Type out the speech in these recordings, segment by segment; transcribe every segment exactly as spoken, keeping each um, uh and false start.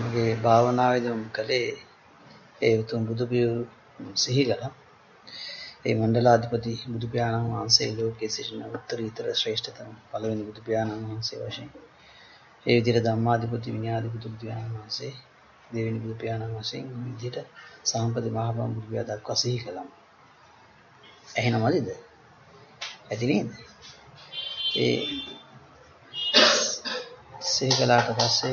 මගේ භාවනාවේදී මම කලේ ඒ උතුම් බුදු පියවරු සිහි කළා. ඒ මණ්ඩලාධිපති බුදු පියාණන් වහන්සේ ලෝකයේ සිටින උත්තරීතර ශ්‍රේෂ්ඨතම පළවෙනි බුදු පියාණන් වහන්සේ වශයෙන් ඒ විදිහට ධම්මාධිපති විනයාධිපති බුදු පියාණන් වහන්සේ දෙවෙනි බුදු පියාණන් වශයෙන් විදිහට සාම්පති මහබෝධි බුදු පියා දක්වා සිහි කළා. එහෙනමද? ඇති නේද? ඒ සිහි කළාට පස්සේ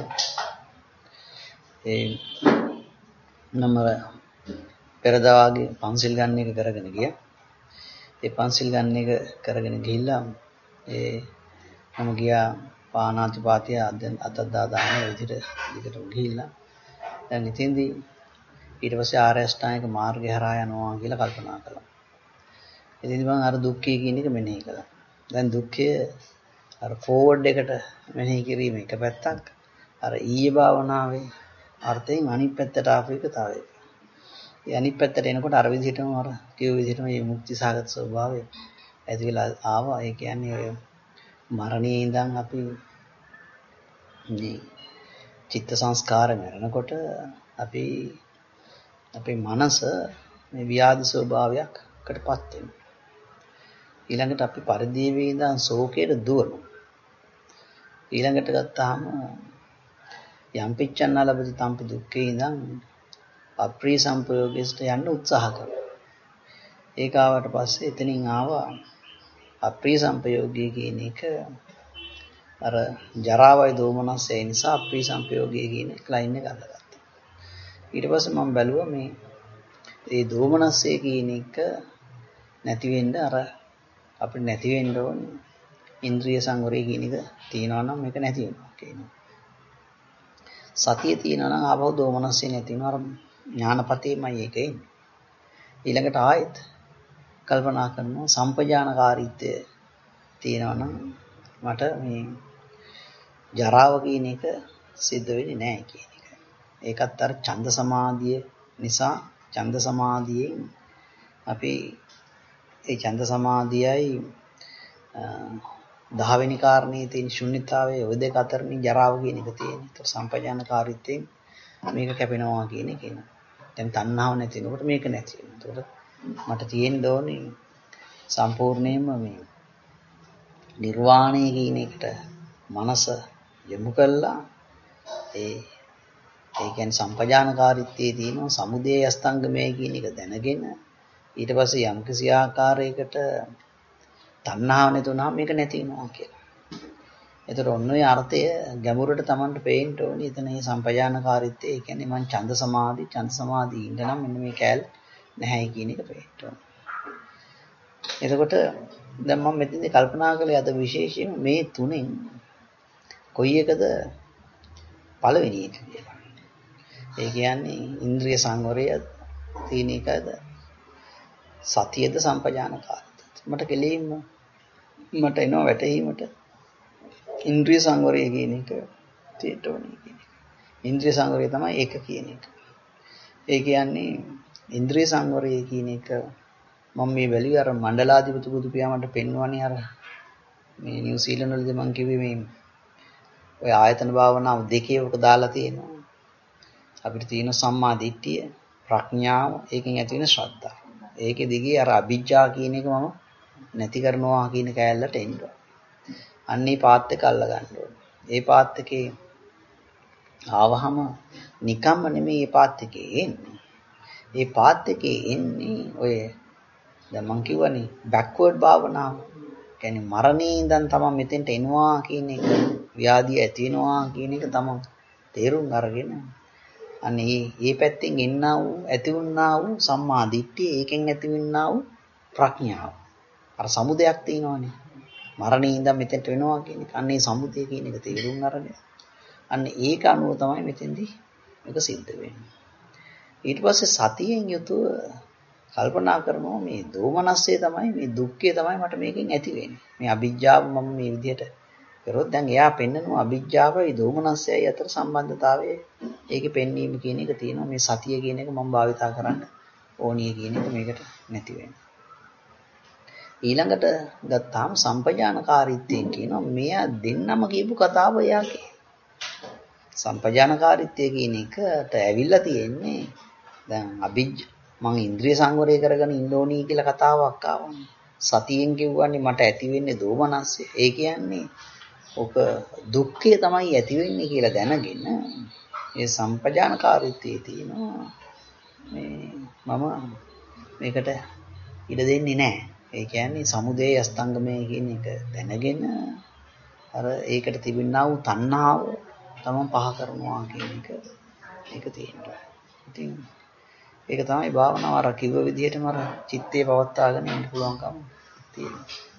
ඒ නම පෙරදාගේ පන්සිල් ගන්න එක කරගෙන ගියා. ඒ පන්සිල් ගන්න එක කරගෙන ගිහිල්ලා ඒ මම ගියා පාණාතිපාතය අතදා දාන විදිහට විදිහට ගිහිල්ලා දැන් ඉතින්දී ඊට පස්සේ ආර්ය අෂ්ටාංගික මාර්ගය හරහා යනවා කියලා කල්පනා කළා. ඉතින් මම අර දුක්ඛය කියන එක මෙනෙහි කළා. දැන් දුක්ඛය අර ෆෝවර්ඩ් එකට මෙනෙහි කිරීම එක පැත්තක්. අර ඊයේ භාවනාවේ අර්ථයෙන් අනිත් පැත්තට ආපු එක තව එකක්. ඒ අනිත් පැත්තට එනකොට අර විදිහටම අර කියු විදිහටම මේ මුක්ති සාගත ස්වභාවය ඇති වෙලා ආවා. ඒ කියන්නේ ඔය මරණයේ ඉඳන් අපි මේ චිත්ත සංස්කාර මරනකොට අපි අපේ මනස මේ ව්‍යාධි ස්වභාවයකටපත් වෙනවා. ඊළඟට අපි පරිදේවේ ඉඳන් ශෝකයට දුවනවා. ඊළඟට ගත්තාම යම් පිච්ඡන්න ලැබති තම්පි දුක්ඛේ ඉඳන් අප්‍රිය සංපයෝගයට යන්න උත්සාහ කරනවා. ඒක ආවට පස්සේ එතනින් ආවා අප්‍රිය සංපයෝගී කියන එක අර ජරාවයි දෝමනස්ය නිසා අප්‍රිය සංපයෝගී කියන ක්ලයින් එක අල්ලගත්තා. ඊට පස්සේ මම බැලුවා මේ ඒ දෝමනස්ය කියන එක නැති වෙන්න අර අපිට නැති වෙන්න ඕනේ ඉන්ද්‍රිය සංවරය කියන එක තියෙනවා නම් මේක නැති වෙනවා කියනවා. සතිය තියෙනවා නම් ආපහු දෝමනස්ය නැති වෙනවා. අර ඥානපතේමයි ඒක එන්නේ. ඊළඟට ආයෙත් කල්පනා කරනවා සම්පජානකාරීත්වය තියෙනවා නම් මට මේ ජරාව කියන එක සිද්ධ වෙන්නේ නැහැ කියන එක. ඒකත් අර ඡන්ද සමාධිය නිසා ඡන්ද සමාධියෙන් අපි ඒ ඡන්ද සමාධියයි දහවෙනි කාරණේ තියෙන ශුන්‍යතාවයේ ඔය දෙක අතරින් ජරාව කියන එක තියෙනවා. ඒතර සම්පජානකාරීත්වයෙන් මේක කැපෙනවා කියන එක එනවා. දැන් තණ්හාව නැති වෙනකොට මේක නැති වෙනවා. ඒතකොට මට තියෙන්න ඕනේ සම්පූර්ණයෙන්ම මේ නිර්වාණය කියන එකට මනස යොමු කළා. ඒ ඒ කියන්නේ සම්පජානකාරීත්වයේ තියෙන සමුදය අස්තංගමය කියන එක දැනගෙන ඊට පස්සේ යම් කිසි ආකාරයකට තණ්හාව නැතුණාම මේක නැති වෙනවා කියලා. ඒතර ඔන්න ඔය අර්ථය ගැඹුරට Tamanට පේන්න ඕනේ. එතන මේ සම්පජානකාරීත්වය ඒ කියන්නේ මං ඡන්ද සමාධි ඡන්ද සමාධි ඉන්න නම් මෙන්න මේ කැල නැහැ කියන එක පේන්න ඕනේ. එතකොට දැන් මම මෙතනදී කල්පනා කළේ අද විශේෂයෙන් මේ තුනෙන් කොයි එකද පළවෙනි එක කියලා. ඒ කියන්නේ ඉන්ද්‍රිය සංවරය තියෙන එකද සතියද සම්පජානකාරීත්වය. මට කෙලින්ම මට එනවා වැටහීමට ඉන්ද්‍රිය සංවරය කියන එක තියෙන්න ඕනේ කියන එක. ඉන්ද්‍රිය සංවරය තමයි ඒක කියන එක. ඒ කියන්නේ ඉන්ද්‍රිය සංවරය කියන එක මම මේ වැලිය අර මණ්ඩලාධිපති බුදු පියාණන්ට පෙන්වන්නේ අර මේ නිව්සීලන්ත වලදී මම කිව්වේ මේ ඔය ආයතන භාවනාව දෙකේ උක දාලා තියෙනවා. අපිට තියෙන සම්මා දිට්ඨිය ප්‍රඥාව ඒකෙන් ඇති වෙන ශ්‍රද්ධාව. ඒකේ දිගේ අර අභිජ්ජා කියන එක මම නැති කරනවා කියන කෑල්ලට එන්න. අන්නේ පාත් එක අල්ල ගන්න ඕනේ. ඒ පාත් එකේ ආවහම නිකම්ම නෙමෙයි ඒ පාත් එකේ එන්නේ. ඒ පාත් එකේ එන්නේ ඔය දැන් මම කියවනේ බෑක්වර්ඩ් භාවනාව. කියන්නේ මරණේ ඉඳන් තමයි මෙතෙන්ට එනවා කියන එක ව්‍යාධිය ඇති වෙනවා කියන එක තමයි තේරුම් අරගෙන අනේ මේ පැත්තෙන් එන්නා වූ ඇති වුණා වූ සම්මා දිට්ඨිය ඒකෙන් ඇති වෙන්නා වූ ප්‍රඥාව. අර සමුදයක් තියෙනවානේ. මරණේ ඉඳන් මෙතෙන්ට වෙනවා කියන එක. අන්නේ සමුදය කියන එක තේරුම් අරගෙන අන්න ඒක අනුව තමයි මෙතෙන්දී මේක සිද්ධ වෙන්නේ. ඊට පස්සේ සතියෙන් යුතුව කල්පනා කරනවා මේ දෝමනස්සේ තමයි මේ දුක්ඛය තමයි මට මේකෙන් ඇති වෙන්නේ. මේ අභිජ්ජාව මම මේ විදිහට කරොත් දැන් එයා පෙන්නනවා අභිජ්ජාවයි දෝමනස්සයයි අතර සම්බන්ධතාවය. ඒකේ පෙන්වීම කියන එක තියෙනවා. මේ සතිය කියන එක මම භාවිතා කරන්න ඕනිය කියන එක මේකට නැති වෙනවා. ඊළඟට ගත්තාම සම්පජානකාරීත්වයෙන් කියනවා මෙයා දෙන්නම කියපු කතාව එයාගේ. සම්පජානකාරීත්වය කියන එකට ඇවිල්ලා තියෙන්නේ දැන් අභිජ්ජ මං ඉන්ද්‍රිය සංවරය කරගෙන ඉන්න ඕනි කියලා කතාවක් ආවනේ. සතියෙන් කිව්වන්නේ මට ඇති වෙන්නේ දෝමනස්සය. ඒ කියන්නේ ඔක දුක්ඛය තමයි ඇති වෙන්නේ කියලා දැනගෙන මේ සම්පජානකාරීත්වයේ තියෙනවා මේ මම මේකට ඉඩ දෙන්නේ නැහැ. ඒ කියන්නේ සමුදය අස්තංගමය කියන එක දැනගෙන අර ඒකට තිබෙනා වූ තණ්හාව තමන් පහ කරනවා කියන එක ඒක තියෙනවා. ඉතින් ඒක තමයි භාවනාව අර කිව්ව විදිහටම අර චිත්තේ පවත්වාගෙන යන්න පුළුවන්කම තියෙනවා.